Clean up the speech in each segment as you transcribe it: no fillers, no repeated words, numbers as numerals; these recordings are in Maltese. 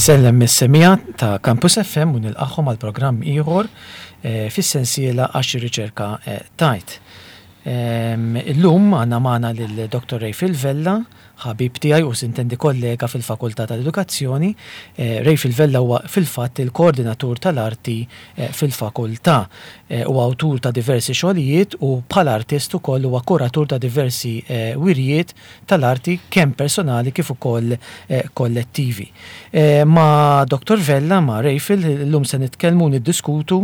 Insellem mis-semija ta' Campus FM u nilqaħħom għal programm ieħor fis-sensiela għax ir-riċerka tajt. Illum għandna magħna lil Dr. Rayfield Vella, ħabib tiegħi u sintendi kollega fil-Fakultà tal-Edukazzjoni. Rayfield Vella huwa fil-fatt il-koordinatur tal-arti fil-fakultà u awtur ta' diversi xogħlijiet u bħala artist ukoll huwa kuratur ta' diversi wirjiet tal-arti kemm personali kif ukoll kollettivi. Ma' Dr. Vella, ma' Rayfield, illum se nitkellmu niddiskutu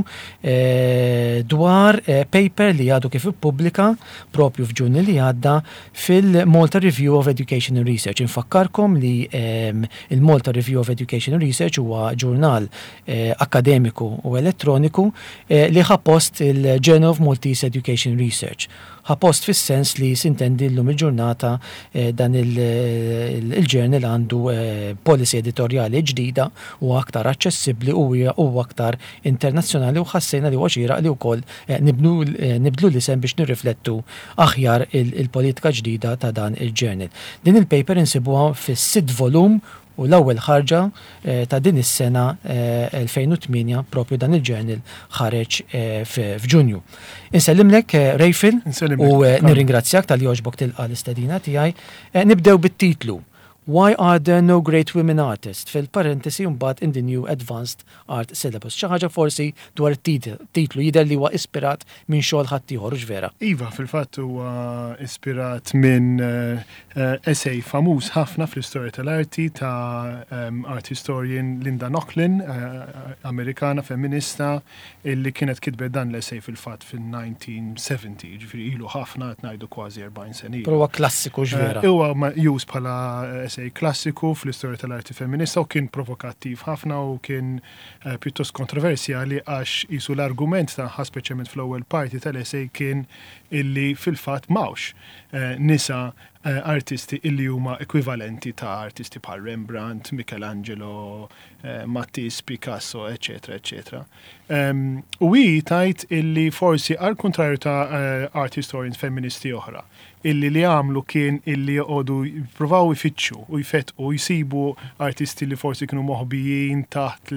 dwar paper li għadu kif ippubblika propju f'Ġunju li għadda fil-Malta Review of Education and Research. Infakkarkom li il-Malta Review of Education and Research huwa ġurnal akademiku u elettroniku li ħapost il-Journal of Maltese Education Research. Ħapost fis-sens li sintendi llum il-ġurnata dan il-journal għandu policy editoriali ġdida u aktar aċċessibbli u aktar internazzjonali u ħassejna li għaxira li wkoll nibdlu l-isem biex nirriflettu aħjar il-politika ġdida ta' dan il-journal. Din il-paper insibuha fis-6 volum u l-ewwel ħarġa ta' din is-sena 2008 propju dan il-journal ħareġ f'Ġunju. Insellimlek Rayfield u nirringrazzjak tal-li jogħġbok tilqa' l-istedina tiegħi. Nibdew bit-titlu. Why are there no great women artists? Fil-parentesi mbagħad in the new advanced art syllabus. Xi ħaġa forsi dwar titlu jidher li huwa ispirat minn xogħol ħadd ieħor vera. Iva, fil-fatt huwa ispirat minn essay famuż ħafna fl-istorja tal-arti ta' art historian Linda Nochlin, Amerikana feminista, illi kienet kitbet dan l-essay fil-fatt fil-1970, ġifieri ilu ħafna qed ngħidu kważi 40 sena. Huwa klassiku ġvera. Huwa już bħala essay klassiku fl-istorja tal-arti feminista u kien provokattiv ħafna u kien pjuttost kontroversjali għax isu l-argument tagħha speċjalment fl-ewwel parti tal-essay kien illi fil-fatt mawx nisa artisti illi huma ekwivalenti ta' artisti bħal Rembrandt, Michelangelo, Matisse, Picasso, eccetera, eccetera. U tajt illi forsi għal kontrarju ta' art historians feministi oħra, illi li għamlu kien illi jgħodu jipprovaw ifittxu u jfetqu u jisibu artisti li forsi kienu moħbijin taħt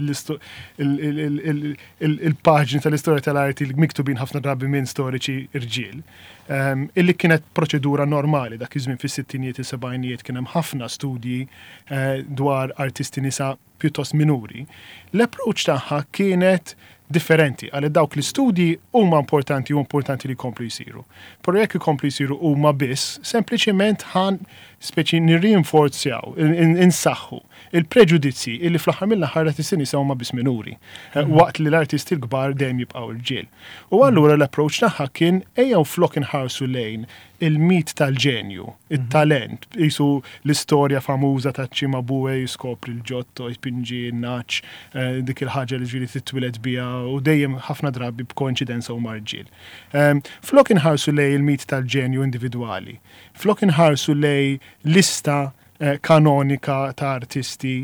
il-paġni tal-istorja tal-arti li miktubin ħafna drabi minn storiċi irġiel. Illi kienet proċedura normali dak iż-żmien fis-sittinijiet u sebgħinijiet kien hemm ħafna studji dwar artisti nisa pjuttost minuri. L-approach tagħha kienet differenti, għal dawk l-istudji huma importanti li jkomplu jsiru. Però jekk ikomplu jsiru huma biss, sempliċement speċi nirrinforzjaw, insaħħu il-preġudizzi illi fl-aħħar mill-aħħar artisti nisa huma biss minuri, waqt li l-artisti l-kbar dejjem jibqgħu irġiel. U allura l-approach tagħha kien ejjew flok inħarsu lejn il-mit tal-ġenju, il-talent, jisu l-istorja famuża ta' Cimabue jiskopri l-ġotto, jpinġi n-naċ, dik il-ħaġa li ġili titwilet bija u dejjem ħafna drabi b'koinċidenza u marġiel. Flok inħarsu lej il-mit tal-ġenju individwali, flok inħarsu lej lista kanonika ta' artisti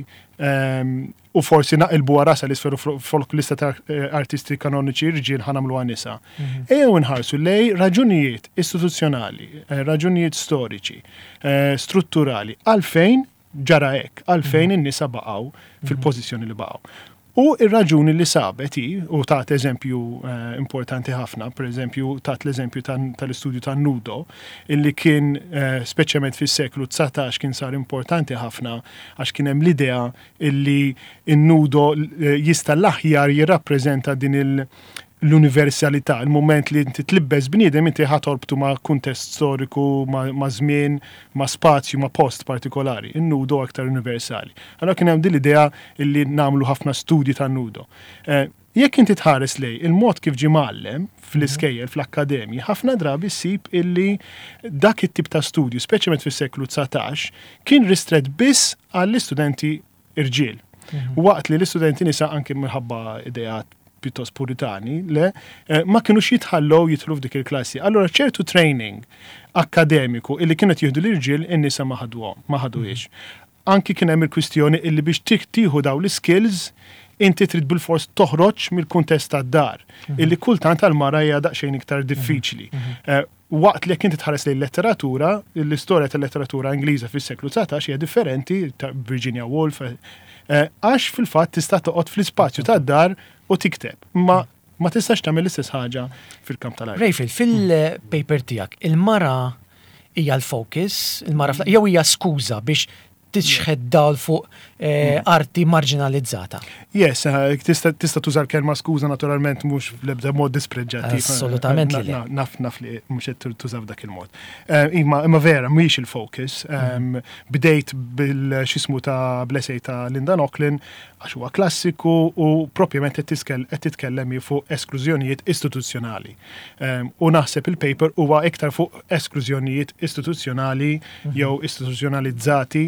u forsi naqilbu rasa li sferu folk lista ta' artisti kanoniċi irġiel ħanamlu għanisa. Ejjew inħarsu lej raġunijiet istituzzjonali, raġunijiet storiċi, strutturali, għalfejn ġara hekk, għalfejn in-nisa baqgħu fil-pożizzjoni li baqgħu. U ir-raġuni li sabet u tat eżempju importanti ħafna, per eżempju tat l-eżempju tal-istudju ta' Nudo, illi kien speċjalment fis-seklu 19 kien sar importanti ħafna għax kien hemm l-idea illi n-Nudo jista' l-aħjar jirrappreżenta din l-universalità, il-moment li inti tlibbes bniedem inti ħatorbtu ma' kuntest storiku, ma' żmien, ma' spazju, ma' post partikolari. In-nudo aktar universali. Allora kien hemm din l-idea illi nagħmlu ħafna studji tan-nudo. Jekk inti tħares lej il-mod kif ġie mgħallem fl-iskejjel fl-akkademji, ħafna drabi ssib illi dak it-tip ta' studju, speċjalment fis-seklu 19, kien ristret biss għall-istudenti irġiel. Waqt li l-istudenti nisa anke minħabba ideat pjuttost puritani, ma kienux jitħallow jidħlu f'dik il-klassi. Allora ċertu training akademiku illi kienet jieħdu l-irġiel in-nisa ma ħaduhiex. Anki kien hemm il-kwistjoni illi biex tieħu daw l-skills inti trid bil-fors toħroġ mill-kuntest tad-dar, illi kultant għal-mara hija daqsxejn iktar diffiċli. Waqt li jekk inti tħares lejn letteratura, l-istorja tal-letteratura Ingliża fis-seklu 19 hija differenti ta' Virginia Woolf, Għax fil-fatt tista' toqgħod fl-ispazju tad-dar u tikteb. Ma tistax tagħmel l-istess ħaġa fil-kamp tal-art. Rejfil, fil-paper tiegħek, il-mara hija l-focus, il-mara jew hija skuża biex tixħed dawl fuq arti marginalizzata. Yes, tista' tużar kelma skuża naturalment mhux l-ebda mod dispreġġattiv. Assolutament li. Naf li mhux qed tużaw dak il-mod. Imma vera mhix il-focus. Bdejt bil-xismu ta' blesej ta' Linda Nochlin għax huwa klassiku u propjament qed titkellem fuq esklużjonijiet istituzzjonali. U naħseb il-paper huwa iktar fuq esklużjonijiet istituzzjonali jew istituzzjonalizzati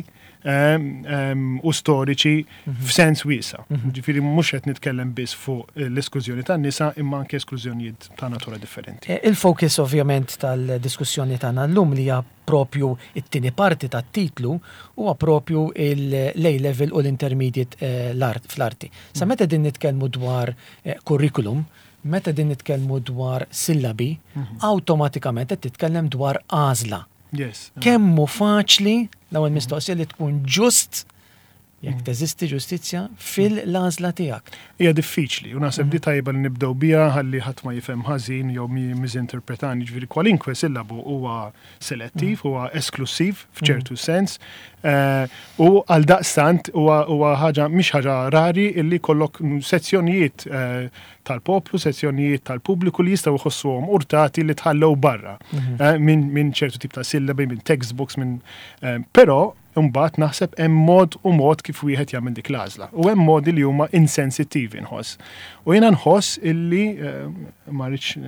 u storiċi f'sens wiesa. Ġifieri mhux qed nitkellem biss fuq l-esklużjoni tan-nisa imma anke esklużjonijiet ta' natura differenti. Il-focus ovvjament tal-diskussjoni tagħna llum li hija propju it-tieni parti tat-titlu huwa propju il-A-level u l-intermediate fl-arti. Sa meta din nitkellmu dwar curriculum, meta din nitkellmu dwar sillabi, awtomatikament qed titkellem dwar għażla. Yes. Kemmu faċli l-ewwel mistoqsija li tkun ġust jekk teżisti ġustizzja fil-għażla tiegħek. Hija diffiċli u naħseb li tajba li nibdew biha ħalli ħadd ma jifhem ħażin jew miżinterpretani, ġifieri kwalinkwe sillabu huwa selettiv, huwa esklusiv f'ċertu sens u għal daqstant huwa ħaġa mhix ħaġa rari illi kollok sezzjonijiet tal-poplu, sezzjonijiet tal-pubbliku li jistgħu jħossuhom urtati li tħallew barra minn ċertu tip ta' sillabi, minn textbooks, però imbagħad naħseb hemm mod kif wieħed jagħmel dik l-għażla. U hemm modi li huma insensittivi nħoss. U jiena nħoss illi ma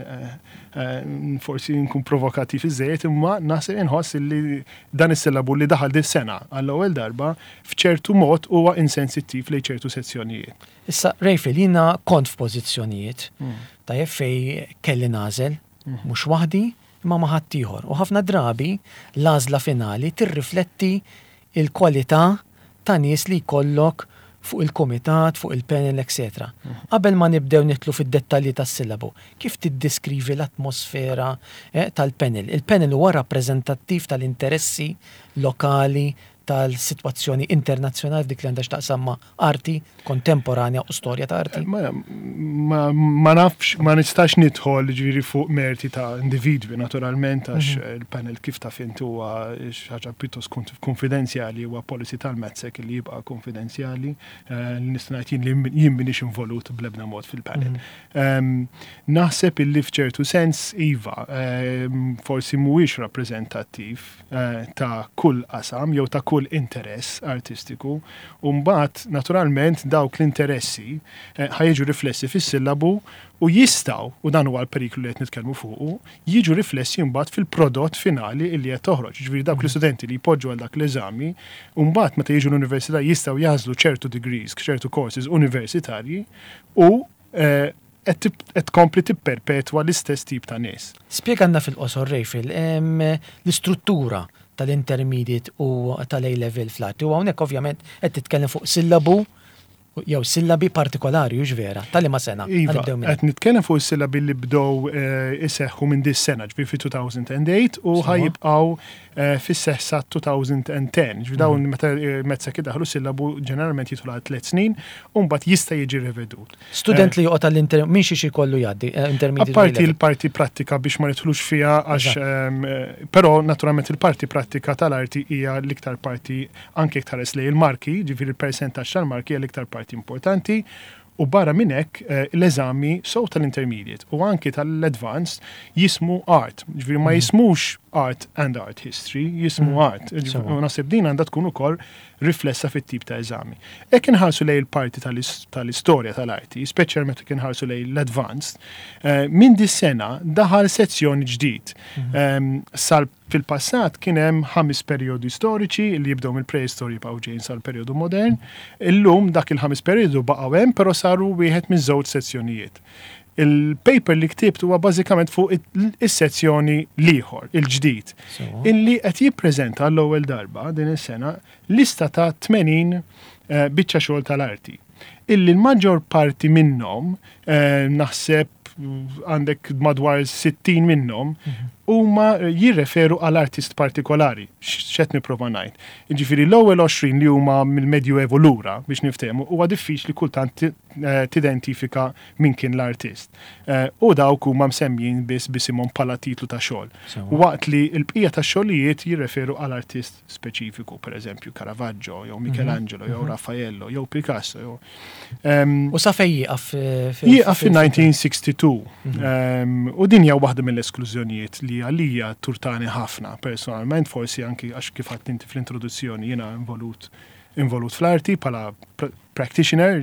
rridx forsi nkun provokattiv iżejjed imma naħseb inħoss illi dan is-sillabu li daħal dis-sena għall-ewwel darba f'ċertu mod huwa insensittiv lejn ċertu sezzjonijiet. Issa Rejfil, jiena kont f'pożizzjonijiet tajjeb fejn kelli nagħżel mhux waħdi imma ma ħadd ieħor. U ħafna drabi l-għażla finali tirrifletti il-kwalità ta' nies li jkollok fuq il-komitat, fuq il-panel, etc. Qabel ma nibdew nitlu fid-dettalji tas-sillabu, kif tiddeskrivi l-atmosfera tal-panel? Il-panel huwa rappreżentattiv tal-interessi lokali, tal-sitwazzjoni internazzjonali dik li għandha x'taqsam ma' arti kontemporanja u storja ta' arti. Ma nafx, ma nistax nidħol ġifieri fuq merti ta' individwi naturalment għax il-panel kif taf inti huwa ħaġa pjuttost konfidenzjali huwa policy tal-Metzek li jibqa' konfidenzjali li nista' ngħid jien m'iniex involut bl-ebda mod fil-panel. Naħseb illi f'ċertu sens iva forsi mhuwiex rappreżentattiv ta' kull qasam jew ta' kull interess artistiku u mbagħad naturalment dawk l-interessi ħajġu riflessi fis-sillabu u jistgħu, u dan huwa l-periklu li qed nitkellmu fuqu, jiġu riflessi mbagħad fil-prodott finali li qed toħroġ. Ġifieri dawk l-istudenti li jpoġġu għal dak l-eżami u mbagħad meta jiġu l-università jistgħu jażlu ċertu degrees, ċertu courses universitarji u qed tkompli tipperpetwa l-istess tip ta' nies. Spjegana fil-qosor Rejfil, l-istruttura tal-intermediate u tal-A-level fl-arti. U hawnhekk ovvjament qed titkellem fuq sillabu jew sillabi partikolari u vera, tal-ima sena. Iva, qed nitkellem fuq is-sillabi li bdew iseħħu minn dis-sena ġifieri fi 2008 u ħajibqgħu fis-seħħ sa 2010. Ġifieri dawn meta Metzek idaħlu sillabu ġeneralment jidħlu għal 3 snin u mbagħad jista' jiġi rivedut. Student li joqgħod tal-intermediate min xi jkollu jgħaddi intermediate. Apparti l-parti prattika biex ma nidħlux fiha għax però naturalment il-parti prattika tal-arti hija l-iktar parti anke iktar lej il-marki, ġifieri il-persentaġġ tal-marki hija l-iktar parti importanti u barra minn hekk l-eżami sow tal-intermediate u anke tal-advanced jismu art. Ġifieri ma jismux art and art history, jismu art. U naħseb din għandha tkun ukoll riflessa fit-tip ta' eżami. Hekk inħarsu lejn il-parti tal-istorja tal-arti, speċjalment meta inħarsu lejn l-advanced, minn dis-sena daħal sezzjoni ġdid. Fil-passat kien hemm 5 perjodi storiċi li jibdew mill-preistorja baqgħu ġejjin sal-perjodu modern. Illum dak il-5 perjodu baqgħu hemm però saru wieħed minn żewġ sezzjonijiet. Il-paper li ktibt huwa bażikament fuq is-sezzjoni l-ieħor, il-ġdid, illi qed jippreżenta l-ewwel darba din is-sena lista ta' 80 biċċa xogħol tal-arti. Illi l-maġġor parti minnhom naħseb għandek madwar 60 minnhom huma jirreferu għal artist partikolari, x'qed nipprova ngħid. Jiġifieri l-ewwel 20 li huma mill-Medju Evolura biex niftehmu huwa diffiċli kultant tidentifika min kien l-artist. U dawk huma msemmijin biss bisimhom bħala titlu ta' xogħol. Waqt li l-bqija tax-xogħlijiet jirreferu għal artist speċifiku, pereżempju Caravaggio, jew Michelangelo, jew Raffaello, jew Picasso. U sa fejn jieqaf fi-1962. U din hija waħda mill-esklużjonijiet li għalija turtani ħafna personalment, forsi anki għax kif għadt inti fl-introduzzjoni jiena involut fl-arti bħala practitioner,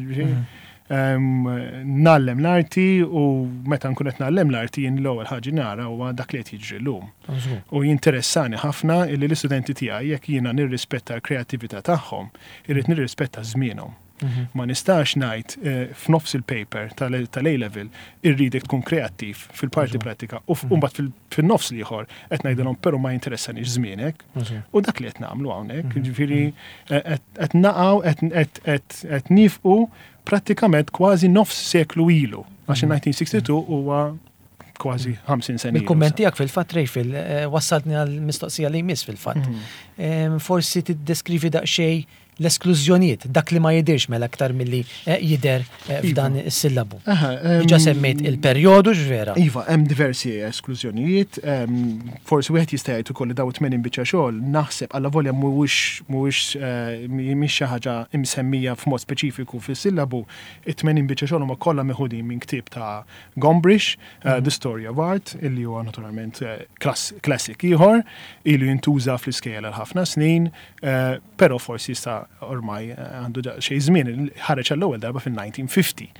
nallem l-arti u meta nkun qed nallem l-arti jien l-ewwel ħaġa nara huwa dak li qed jiġri llum. U jinteressani ħafna li l-istudenti tiegħi jekk jiena nirrispetta l-kreattività tagħhom, irrid nirrispetta żmienhom. Ma nistax ngħid f'nofs il-paper tal-A-level irridek tkun kreattiv fil-parti pratika u mbagħad fin-nofs ieħor qed ngħidilhom però ma jinteressanix żmienek u dak li qed nagħmlu hawnhekk, jiġifieri qed naqgħu qed nifqu prattikament kważi nofs seklu ilu għax in-1962 huwa kważi 50 sena. Il-kumment tiegħek fil-fatt Rejfil wassaltni għall-mistoqsija li jmiss fil-fatt. Forsi tiddeskrivi daqsxejn l-esklużjonijiet, dak li ma jidirx mela aktar milli jider f'dan is-sillabu. Diġà semmejt il-perjodu ġvera. Iva, hemm diversi esklużjonijiet, forsi wieħed jista' jgħid ukoll li daw 80 biċċa xogħol naħseb alla volja mhuwiex xi ħaġa imsemmija f'mod speċifiku fis-sillabu, it-80 biċċa xogħol huma kollha meħudin minn ktieb ta' Gombrich, The Story of Art, illi huwa naturalment klassik ieħor, ilu jintuża fl-iskejjel għal ħafna snin, però forsi jista' ormai għandu xej żmien ħareġ għall-ewwel darba fin-1950.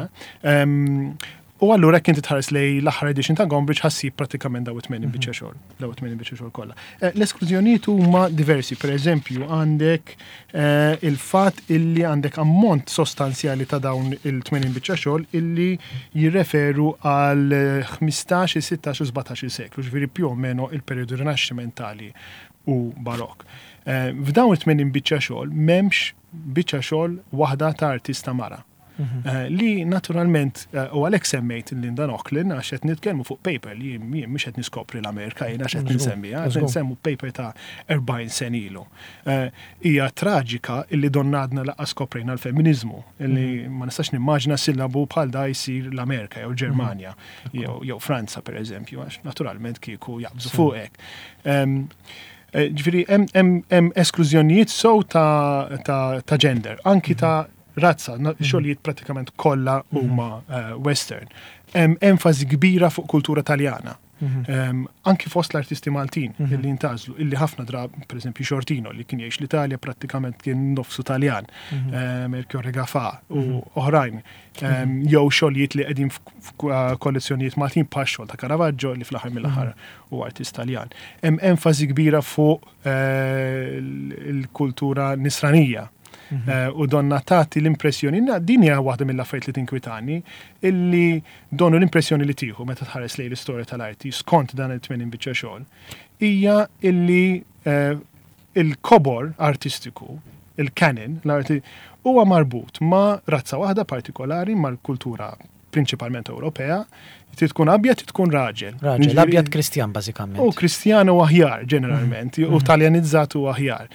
U allura kien titħares lej l-aħħar edition ta' Gombrich ħassib pratikament daw 80 biċċa xogħol, daw 80 biċċa xogħol kollha. L-esklużjonijiet huma diversi, pereżempju għandek il-fatt illi għandek ammont sostanzjali ta' dawn il-80 biċċa xogħol illi jirreferu għal 15, 16 u 17 seklu, ġifieri più o meno il-perjodu rinaxximentali u barokk. F'dawn it-80 biċċa xogħol m'hemmx biċċa xogħol waħda ta' artista mara. Li naturalment u għalhekk semmejt Linda Nochlin għax qed nitkellmu fuq paper li jien mhux qed niskopri l-Amerika jien għax qed ninsemmiha, qed nsemmu paper ta' 40 sen ilu. Hija traġika illi donnadna laqgħa skoprejna l-feminiżmu, illi ma nistax nimmaġna sillabu bħal da jsir l-Amerika jew Ġermanja jew Franza pereżempju, għax naturalment kieku jaqbżu fuq hekk. Ġifieri hemm esklużjonijiet sew ta' gender, anki ta' razza, xogħlijiet pratikament kollha huma western. Hemm enfasi kbira fuq kultura Taljana. Anki fost l-artisti Maltin illi jintażlu, illi ħafna drab, pereżempju Xortino li kien jgħix l-Italja prattikament kien nofsu Taljan, Melchior Regafà u oħrajn. Jew xogħlijiet li qegħdin f'kollezzjonijiet Maltin bħal xogħol ta' Caravaggio li fl-aħħar mill-aħħar huwa artist Taljan. Hemm enfasi kbira fuq il-kultura nisranija. U donna tagħti l-impressjoni, din hija waħda mill-affarijiet li tinkwitani, illi donu l-impressjoni li tieħu meta tħares lejn l-istorja tal-arti skont dan il-80 biċċa xogħol, hija illi il-kobor artistiku, il-canon, l-arti, huwa marbut ma' razza waħda partikolari mal-kultura prinċipalment Ewropea, tkun abjad, tkun raġel. Raġel, abjad Kristjan bażikament. U Kristjan u aħjar ġeneralment, u Taljanizzat u aħjar.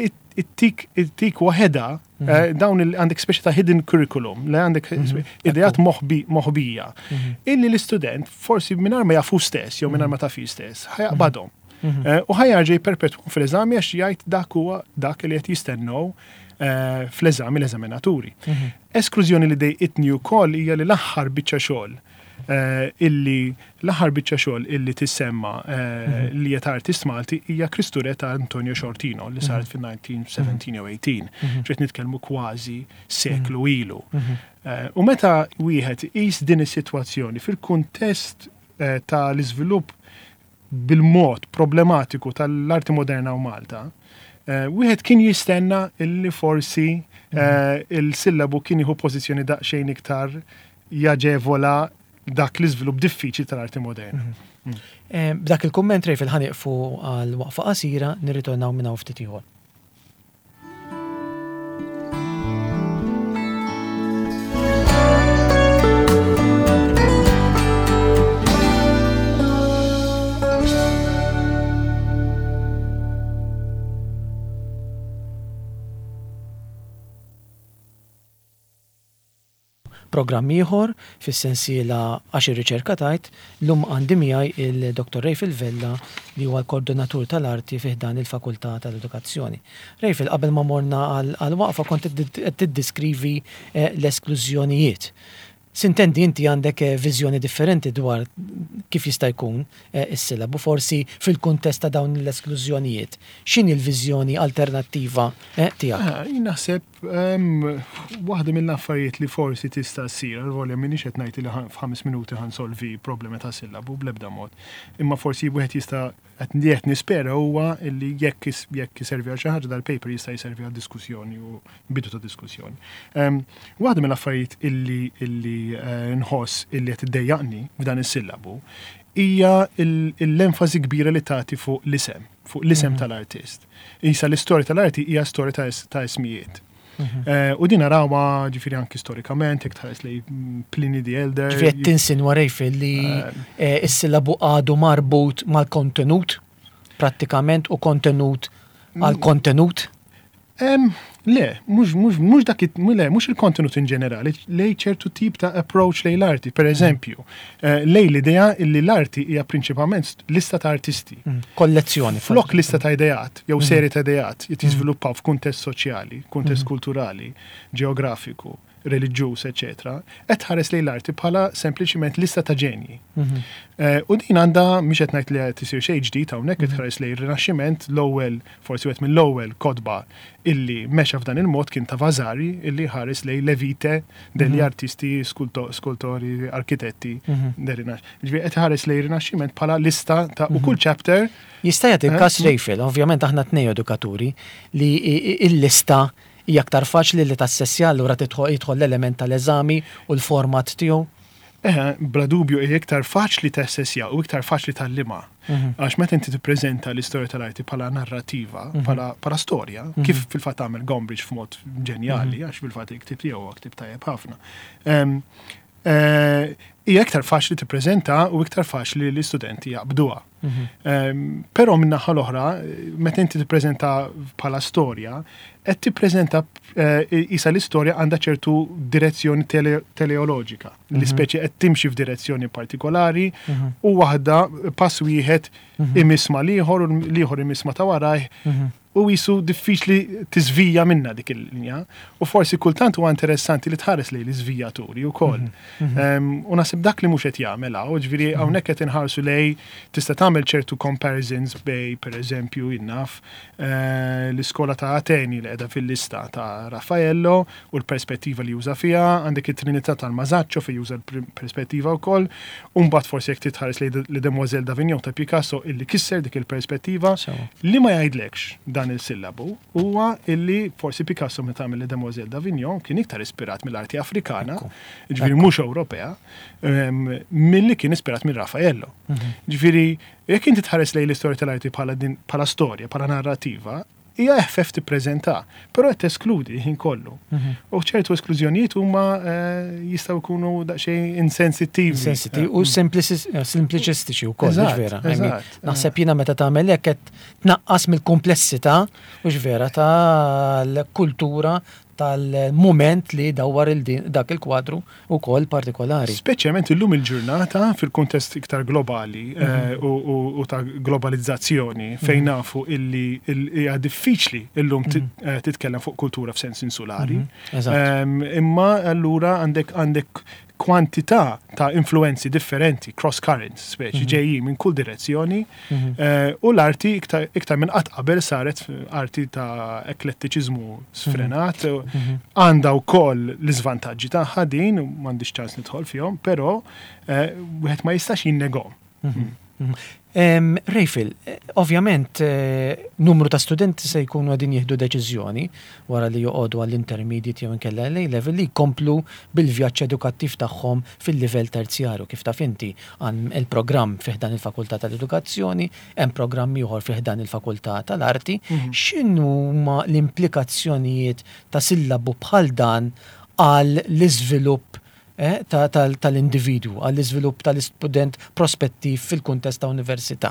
It-tik waħeda, dawn għandek speċi ta' hidden curriculum, li għandek idejat moħbija, illi l-istudent forsi minnar ma jafu stess, jew minnar ma tafi stess, ħajaqbadhom. U ħajarġej perpetwum fil-eżami għax jgħid dak huwa dak li qed jistennew fl-eżami l-eżaminaturi. Esklużjoni li dejqitni wkoll hija li l-aħħar biċċa xogħol illi tissemma li qed artist Malti hija Kristure ta' Antonio Xortino li saret fin-1917 jew 18. Ġiet nitkellmu kważi seklu ilu. U meta wieħed qis din is-sitwazzjoni fil-kuntest tal-iżvilupp bil-mod problematiku tal-arti moderna u Malta, wieħed kien jistenna illi forsi il-sillabu kien jieħu pożizzjoni daqsxejn iktar jaġevola dak l-iżvilupp diffiċli tal-arti moderna. B'dak il-kumment Rejfil ħanieqfu għal waqfa qasira nirritornaw minn hawn ftit ieħor. programm ieħor fis-sensiela għax ir-riċerka tajt llum għandi miegħi il-Dr. Rejfil Vella li huwa l-koordinatur tal-arti fih dan il-Fakultà tal-Edukazzjoni. Rejfil, qabel ma morna għal-waqfa kont qed tiddeskrivi l-esklużjonijiet. Sintendi inti għandek viżjoni differenti dwar kif jista' jkun is-silabu forsi fil-kuntest ta' dawn l-esklużjonijiet. X'inhi l-viżjoni alternattiva tiegħek? Naħseb waħda mill-affarijiet li forsi tista' ssir, volja minix qed ngħid li f'5 minuti ħansolvi problemi ta' sillabu bl-ebda mod. Imma forsi wieħed jista' qed nispera huwa li jekk iservi għal xi ħaġa dal-paper jista' jservi għal diskussjoni u bidu ta' diskussjoni. Waħda mill-affarijiet illi nħoss illi qed iddejjaqni f'dan is-sillabu hija l-enfasi kbira li tagħti fuq l-isem tal-artist. Isa l-istorja tal-arti hija storja ta' ismijiet. U din narawha ġifieri anki storikament, jekk tħares li Pliny the Elder. Ġifieri tinsinwa Rejfil li s-sillabu għadu marbut mal-kontenut prattikament u kontenut għal-kontenut? Le, mux il-kontenut in ġenerali, lej ċertu tip ta' approach lej l-arti. Per eżempju, lej l-idea illi l-arti hija prinċipalment lista ta' artisti. Kollezzjoni. Flok lista ta' idejat, jew seri ta' idejat, jitizviluppaw f'kuntest soċjali, kuntest kulturali, ġeografiku, reliġjuż, eccetera, qed ħares lejn l-arti bħala sempliċiment lista ta' ġenji. U din għandha mhix qed ngħid li qed isir xejn ġdid hawnhekk qed ħares lejn ir-Rinaxximent l-ewwel forsi wieħed mill-ewwel kotba illi mexa f'dan il-mod kien ta' Vasari illi ħares lejn levite degli artisti, skultori, arkitetti del-Rinaxximent. Ġifieri qed ħares lejn ir-Rinaxximent bħala lista ta' u kull chapter. Jista' jagħti każ Rejfil, ovvjament aħna tnej edukaturi li il-lista hija aktar faċli li tassessja allura jidħol l-element tal-eżami u l-format tiegħu? Bla dubju hija iktar faċli tassessja u iktar faċli tal-lima. Għax meta inti tippreżenta l-istorja tal-arti bħala narrativa, bħala storja, kif fil-fatt tagħmel Gombrich f'mod ġenjali, għax fil-fatt iktib tiegħu ktib tajjeb ħafna. Hija iktar faċli tippreżenta u iktar faċli li l-istudenti jaqbduha. Però min-naħa l-oħra, meta inti tippreżenta bħala storja, qed tippreżenta isa l-istorja għandha ċertu direzzjoni teleoloġika. L-ispeċi qed timxi f'direzzjoni partikolari u waħda pass wieħed imisma l-ieħor u l-ieħor imisma ta' warajh u jisu diffiċli tiżvija minna dik il-linja u forsi kultant huwa interessanti li tħares lejn l-iżvijaturi wkoll. U naħseb dak li mhux qed jagħmel u ġifieri hawnhekk qed inħarsu lej tista' tagħmel ċertu comparisons bej pereżempju innaf l-iskola ta' Ateni li qiegħda fil-lista ta' Raffaello u l-perspettiva li juża fiha, għandek it-Trinità tal-Masaccio fejn juża l-perspettiva wkoll, u mbagħad forsi jekk titħares lejn Demoiselle d'Avignon ta' Picasso illi kisser dik il-perspettiva li ma jgħidlekx dan il-sillabu huwa illi forsi Picasso meta għamel Demoiselle d'Avignon kien iktar ispirat mill-arti Afrikana, ġifieri mhux Ewropea, milli kien ispirat minn Raffaello. Ġifieri jekk inti tħares lejn l-istorja tal-arti bħala storja, bħala narrativa, hija effef tippreżenta, però qed teskludi ħin kollu. U ċertu esklużjonijiet huma jistgħu jkunu daqsxejn insensittivi. U simpliċistiċi wkoll, mhux vera. Naħseb jiena meta tagħmel hekk qed tnaqqas mill-komplessità mhux vera tal-kultura tal-moment li dawwar dak il-kwadru wkoll partikolari. Speċjalment illum il-ġurnata fil-kuntest iktar globali u ta' globalizzazzjoni fejn nafu illi hija diffiċli illum titkellem fuq kultura f'sens insulari. Imma allura għandek kwantità ta' influenzi differenti, cross currents, speċi ġejjin minn kull direzzjoni, u l-arti iktar minn qatt qabel saret arti ta' eklettiċiżmu sfrenat, għandha wkoll l-iżvantaġġi tagħha din, m'għandix ċans nidħol fihom, però wieħed ma jistax jinnegahom. Rejfil, ovvjament numru ta' studenti se jkunu għadin jieħdu deċiżjoni wara li joqogħdu għall-intermediate jew inkella level li jkomplu bil-vjaġġ edukattiv tagħhom fil-livell terzjarju. Kif taf inti għan il-programm fih dan il-Fakultà tal-Edukazzjoni, hemm programm ieħor fih dan il-Fakultà tal-Arti. X'inhuma l-implikazzjonijiet ta' sillabu bħal dan għal l-iżvilupp tal-individu, għall-iżvilupp tal-istudent prospettiv fil-kuntest ta' università?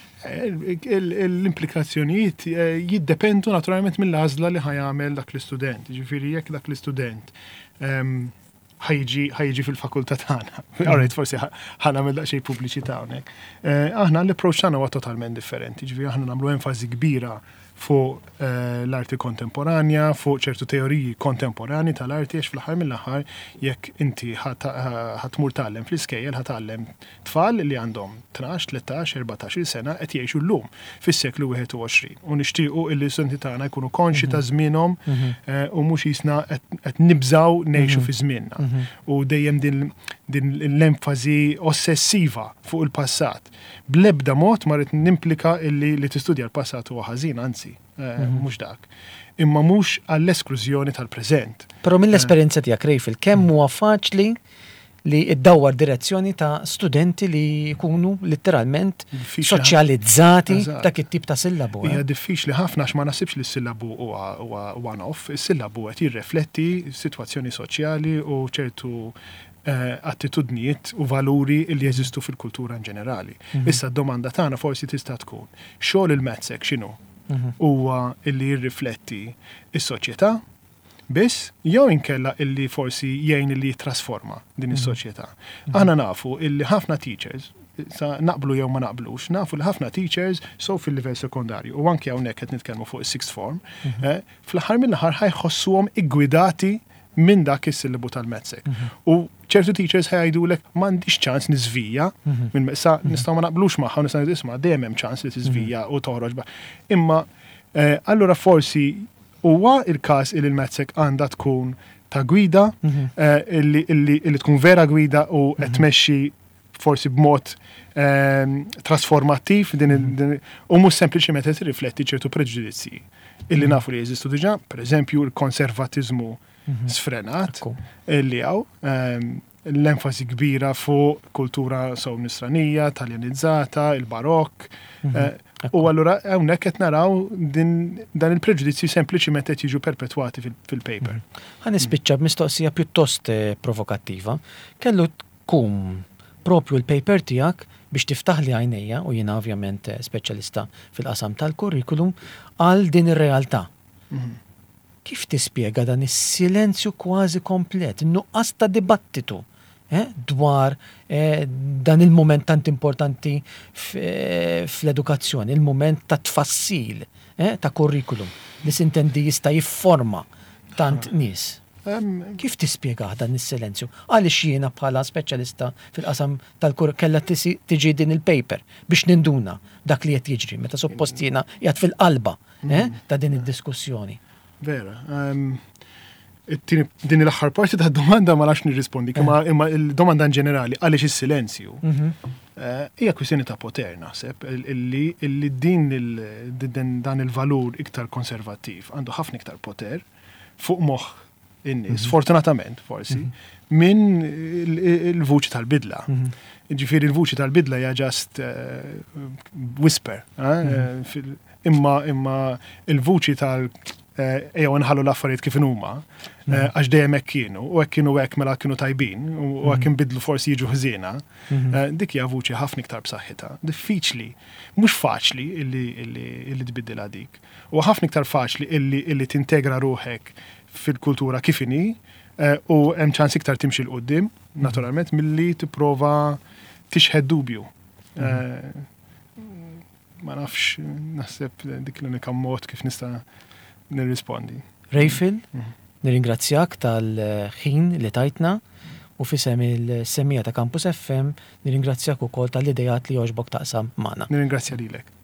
L-implikazzjonijiet jiddependu naturalment mill-għażla li ħajamel dak l-istudent. Ġifieri jekk dak l-istudent ħajġi fil-fakultà tagħna. Alright, forsi ħanamel daqsxejn pubbliċità hawnhekk. Aħna l-approach tagħna huwa totalment differenti, ġifieri aħna nagħmlu enfasi kbira fuq l-arti kontemporanja, fuq ċertu teoriji kontemporani tal-arti, għax fl-ħar mill-ħar jekk inti ħatmur tallem fl-iskejjel ħatallem tfal li għandhom 12, 13, 14 sena qed jgħixu llum fis-seklu 21. U nixtiequ illi studenti tagħna jkunu konxi ta' żmienhom u mhux jisna qed nibżgħu ngħixu fi żmienna. U dejjem din l-enfasi ossessiva fuq il-passat. Bl-ebda mod ma rrid nimplika illi li tistudja l-passat huwa ħażin, anzi, mhux dak. Imma mhux għall-esklużjoni tal-preżent. Però mill-esperjenza tiegħek Rejfil, kemm huwa faċli li iddawwar direzzjoni ta' studenti li jkunu letteralment soċjalizzati dak it-tip ta' sillabu. Hija diffiċli ħafna għax ma nasibx li s-sillabu huwa one-off, is-sillabu qed jirrefletti sitwazzjoni soċjali u ċertu attitudnijiet u valuri li jeżistu fil-kultura in ġenerali. Issa d-domanda tagħna forsi tista' tkun xogħol il-Metzek x'inhu? Huwa illi jirrifletti is-soċjetà biss jew inkella illi forsi jgħin illi jitrasforma din is-soċjetà. Aħna nafu illi ħafna teachers sa naqblu jew ma naqblux, nafu li ħafna teachers so fil-livell sekondarju u anke hawnhekk qed nitkellmu fuq is-sixth form, fl-aħħar mill-aħħar ħajħossuhom iggwidati minn dak is-sillabu tal-Metzek. U ċertu teachers ħajdulek m'għandix ċans niżvija, minn sa nistgħu ma naqblux magħha, nistgħu nisma' dejjem hemm ċans li tiżvija u toħroġ. Imma allura forsi huwa il-każ li l-Metzek għandha tkun ta' gwida illi tkun vera gwida u qed tmexxi forsi b'mod trasformattiv u mhux sempliċement qed tirrifletti ċertu preġudizzji illi nafu li jeżistu diġà, pereżempju l-konservatiżmu sfrenat illi għaw l-enfasi kbira fuq kultura nisranija, taljanizzata, il-barokk. U allura hawnhekk qed naraw dan il-preġudizzju sempliċiment qed jiġu perpetwati fil-paper. Ħa nispiċċa b'mistoqsija pjuttost provokattiva. Kellu tkun propju l-paper tiegħek biex tiftaħ li għajnejja u jiena ovvjament speċjalista fil-qasam tal-kurrikulum għal din ir-realtà. Kif tispjega dan is-silenzju kważi komplet, nuqqas ta' dibattitu dwar dan il-moment tant importanti fl-edukazzjoni, il-moment ta' tfassil ta' kurrikulum li sintendi jista' jifforma tant nies. Kif tispjega dan is-silenzju? Għaliex jiena bħala speċjalista fil-qasam tal-kurrikulum kellha tiġi din il-paper biex ninduna dak li qed jiġri meta suppost jiena qiegħed fil-qalba ta' din id-diskussjoni. Vera. Din l-aħħar parti ta' domanda ma nafx nirrispondi, imma il-domanda in ġenerali għaliex is-silenzju. Hija kwistjoni ta' poter naħseb illi dan il-valur iktar konservattiv għandu ħafna iktar poter fuq moħħ in-nies, sfortunatament forsi, minn il-vuċi tal-bidla. Ġifieri il-vuċi tal-bidla hija just whisper. Imma il-vuċi jew nħallu l-affarijiet kif huma, għax dejjem hekk kienu, u hekk kienu hekk mela kienu tajbin, u hekk inbidlu forsi jiġu ħżiena, dik hija vuċi ħafna iktar b'saħħitha. Diffiċli, mhux faċli illi tbiddilha dik. U ħafna iktar faċli illi tintegra ruħek fil-kultura kif inhi, u hemm ċans iktar timxi l qudiem naturalment, milli tipprova tixħed dubju. Ma nafx naħseb dik l-unika mod kif nista' nirrispondi. Rejfil, nirringrazzjak tal-ħin li tajtna u fisem il-semmija ta' Campus FM, nirringrazzjak ukoll tal-idejat li jogħġbok taqsam magħna. Nirringrazzja lilek.